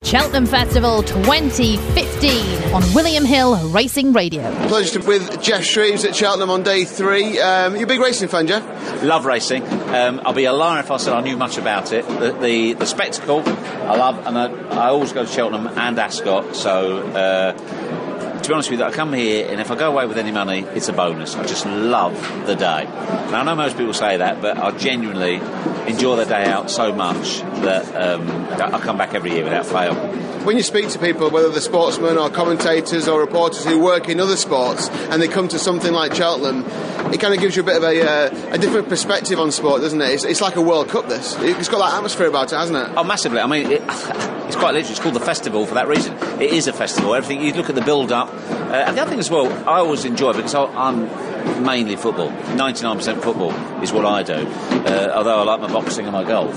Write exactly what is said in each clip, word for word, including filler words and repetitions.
Cheltenham Festival twenty fifteen on William Hill Racing Radio. Pleasure to, with Jeff Shreves at Cheltenham on day three. Um, you're a big racing fan, Jeff? Love racing. Um, I'll be a liar if I said I knew much about it. The the, the spectacle, I love, and I, I always go to Cheltenham and Ascot, so... Uh, to be honest with you, I come here, and if I go away with any money, it's a bonus. I just love the day. Now, I know most people say that, but I genuinely enjoy the day out so much that um, I come back every year without fail. When you speak to people, whether they're sportsmen or commentators or reporters who work in other sports, and they come to something like Cheltenham, it kind of gives you a bit of a, uh, a different perspective on sport, doesn't it? It's, it's like a World Cup, this. It's got that atmosphere about it, hasn't it? Oh, massively. I mean, it, it's quite literally. It's called the festival for that reason. It is a festival. Everything, you look at the build-up. Uh, and the other thing as well, I always enjoy, because I, I'm mainly football. ninety-nine percent football is what I do, uh, although I like my boxing and my golf.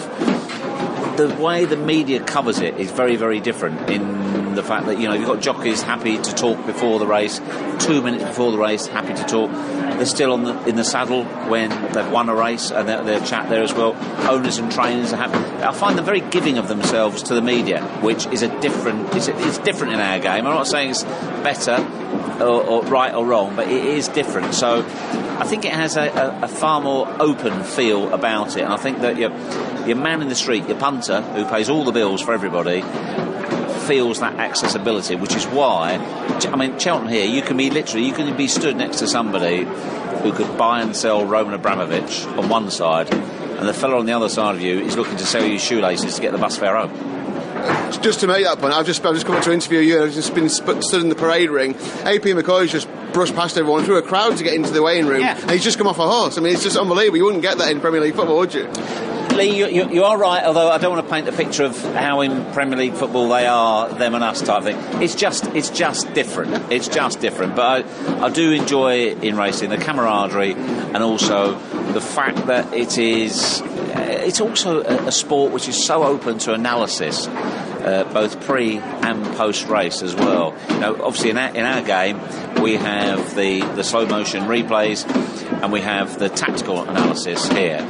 The way the media covers it is very, very different in the fact that, you know, you've got jockeys happy to talk before the race, two minutes before the race, happy to talk. They're still on the, in the saddle when they've won a race, and they're, they're chat there as well. Owners and trainers are happy. I find them very giving of themselves to the media, which is a different, it's, it's different in our game. I'm not saying it's better or, or right or wrong, but it is different. So I think it has a, a, a far more open feel about it, and I think that your, your man in the street, your punter, who pays all the bills for everybody, feels that accessibility, which is why, I mean, Cheltenham here, you can be literally, you can be stood next to somebody who could buy and sell Roman Abramovich on one side, and the fellow on the other side of you is looking to sell you shoelaces to get the bus fare home. Just to make that point, I've just I've just come up to interview you. I've just been sp- stood in the parade ring. A P McCoy's just brushed past everyone through a crowd to get into the weighing room, yeah. and he's just come off a horse. I mean, it's just unbelievable. You wouldn't get that in Premier League football, would you? Lee, you, you, you are right, although I don't want to paint a picture of how in Premier League football they are them and us type thing. It's just it's just different. It's just different. But I, I do enjoy in racing the camaraderie, and also the fact that it is it's also a, a sport which is so open to analysis, uh, both pre and post race as well. You know, obviously in our, in our game we have the, the slow motion replays, and we have the tactical analysis here.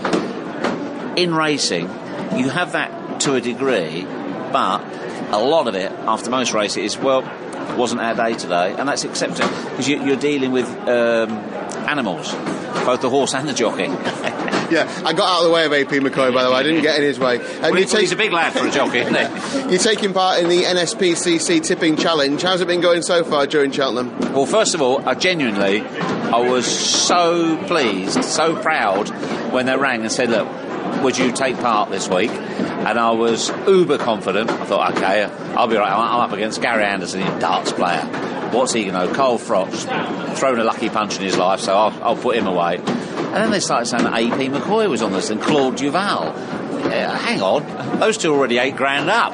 In racing, you have that to a degree, but a lot of it, after most races, is, well, it wasn't our day today, and that's accepted, because you, you're dealing with um, animals, both the horse and the jockey. Yeah, I got out of the way of A P McCoy, by the way. I didn't get in his way. And well, take... he's a big lad for a jockey, isn't he? You're taking part in the N S P C C Tipping Challenge. How's it been going so far during Cheltenham? Well, first of all, I genuinely, I was so pleased, so proud when they rang and said, look, would you take part this week? And I was uber confident. I thought, OK, I'll be right. I'm up against Gary Anderson, a darts player. What's he going to know? Cole Froch, thrown a lucky punch in his life, so I'll, I'll put him away. And then they started saying that A P McCoy was on this, and Claude Duval. Uh, hang on, those two are already eight grand up.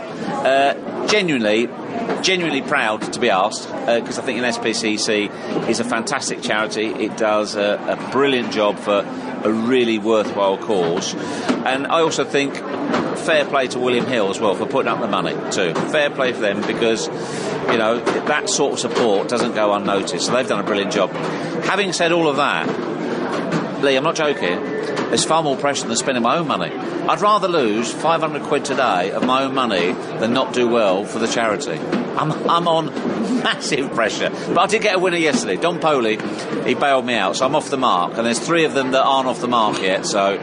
Uh, genuinely, genuinely proud to be asked, because uh, I think N S P C C is a fantastic charity. It does a, a brilliant job for a really worthwhile cause, and I also think fair play to William Hill as well for putting up the money too. Fair play for them, because you know that sort of support doesn't go unnoticed, so they've done a brilliant job. Having said all of that, Lee, I'm not joking, there's far more pressure than spending my own money. I'd rather lose five hundred quid today of my own money than not do well for the charity. I'm, I'm on massive pressure. But I did get a winner yesterday. Don Poley, he bailed me out, so I'm off the mark. And there's three of them that aren't off the mark yet, so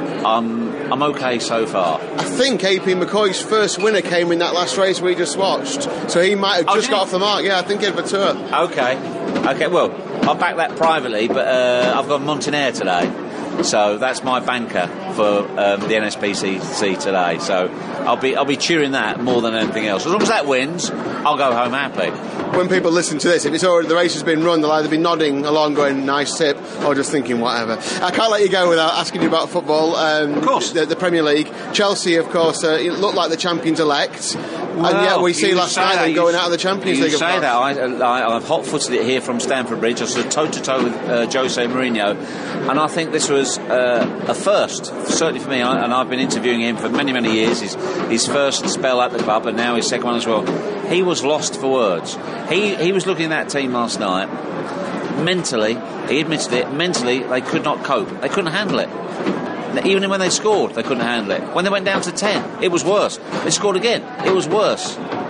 I'm, I'm OK so far. I think A P McCoy's first winner came in that last race we just watched, so he might have oh, just got off the mark. Yeah, I think he had Batur. OK. OK, well, I'll back that privately, but uh, I've got Montaner today. So that's my banker for um, the N S P C C today. So I'll be I'll be cheering that more than anything else. As long as that wins, I'll go home happy. When people listen to this, if it's already the race has been run, they'll either be nodding along, going nice tip, or just thinking whatever. I can't let you go without asking you about football. Um, of course, the, the Premier League. Chelsea, of course, uh, look like the champions elect. Well, and yet we see last night them going out of the Champions you League. You say that. I, I, I've hot-footed it here from Stamford Bridge. I stood toe-to-toe with uh, Jose Mourinho, and I think this was uh, a first, certainly for me, I, and I've been interviewing him for many, many years. His, his first spell at the club, and now his second one as well. He was lost for words. He, he was looking at that team last night. Mentally, he admitted it, mentally they could not cope. They couldn't handle it. Even when they scored, they couldn't handle it. When they went down to ten, it was worse. They scored again, it was worse.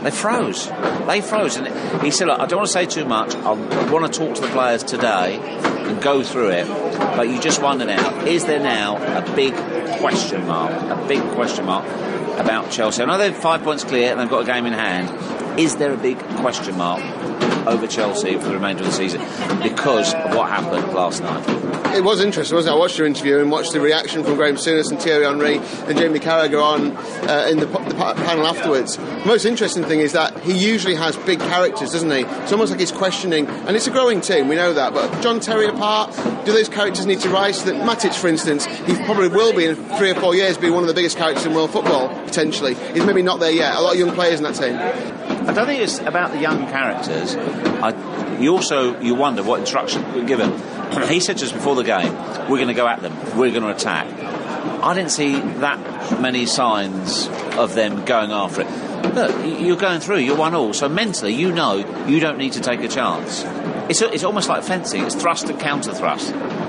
They froze. They froze. And he said, look, I don't want to say too much. I want to talk to the players today and go through it. But you just wonder now, is there now a big question mark, a big question mark about Chelsea? I know they're five points clear and they've got a game in hand. Is there a big question mark over Chelsea for the remainder of the season because of what happened last night? It was interesting, wasn't it? I watched your interview and watched the reaction from Graham Souness and Thierry Henry and Jamie Carragher on uh, in the, the panel afterwards. The most interesting thing is that he usually has big characters, doesn't he? It's almost like he's questioning, and it's a growing team, we know that, but John Terry apart, do those characters need to rise? So that Matic, for instance, he probably will be in three or four years be one of the biggest characters in world football, potentially. He's maybe not there yet. A lot of young players in that team. I don't think it's about the young characters. I, you also you wonder what instructions were given. He said just before the game, we're going to go at them, we're going to attack. I didn't see that many signs of them going after it. Look, you're going through, you're one all, so mentally you know you don't need to take a chance. It's, it's almost like fencing, it's thrust and counter thrust.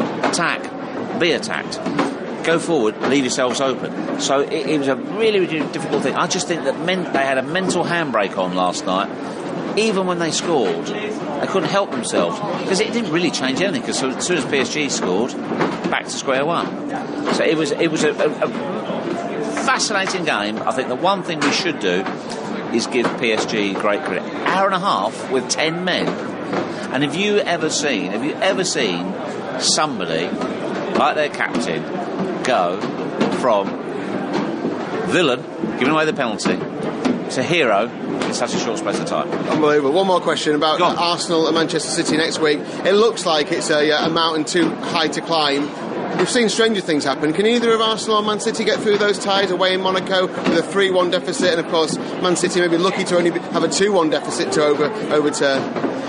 Attack, be attacked. Go forward, leave yourselves open. So it, it was a really, really difficult thing. I just think that men, they had a mental handbrake on last night. Even when they scored, they couldn't help themselves because it didn't really change anything. Because as soon as P S G scored, back to square one. So it was it was a, a, a fascinating game. I think the one thing we should do is give P S G great credit. Hour and a half with ten men, and have you ever seen? Have you ever seen somebody like their captain go from villain, giving away the penalty, to hero in such a short space of time? Unbelievable. One more question about Arsenal and Manchester City next week. It looks like it's a, a mountain too high to climb. We've seen stranger things happen. Can either of Arsenal or Man City get through those ties away in Monaco with a three one deficit, and of course Man City may be lucky to only have a two one deficit to over overturn?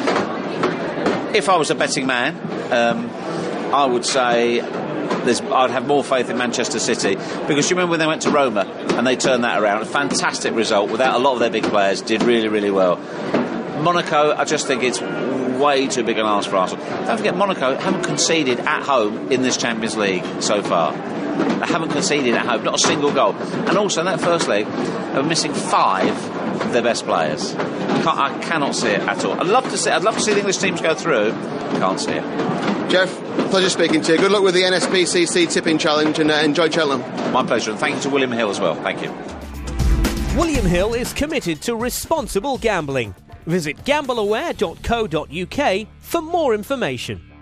If I was a betting man, um, I would say There's, I'd have more faith in Manchester City, because you remember when they went to Roma and they turned that around, a fantastic result without a lot of their big players, did really, really well. Monaco, I just think it's way too big an ask for Arsenal. Don't forget, Monaco haven't conceded at home in this Champions League so far. They haven't conceded at home, not a single goal. And also in that first leg, they were missing five of their best players. I, can't, I cannot see it at all. I'd love to see. I'd love to see the English teams go through. Can't see it. Jeff, pleasure speaking to you. Good luck with the N S P C C tipping challenge, and uh, enjoy Cheltenham. My pleasure, and thank you to William Hill as well. Thank you. William Hill is committed to responsible gambling. Visit gamble aware dot co dot uk for more information.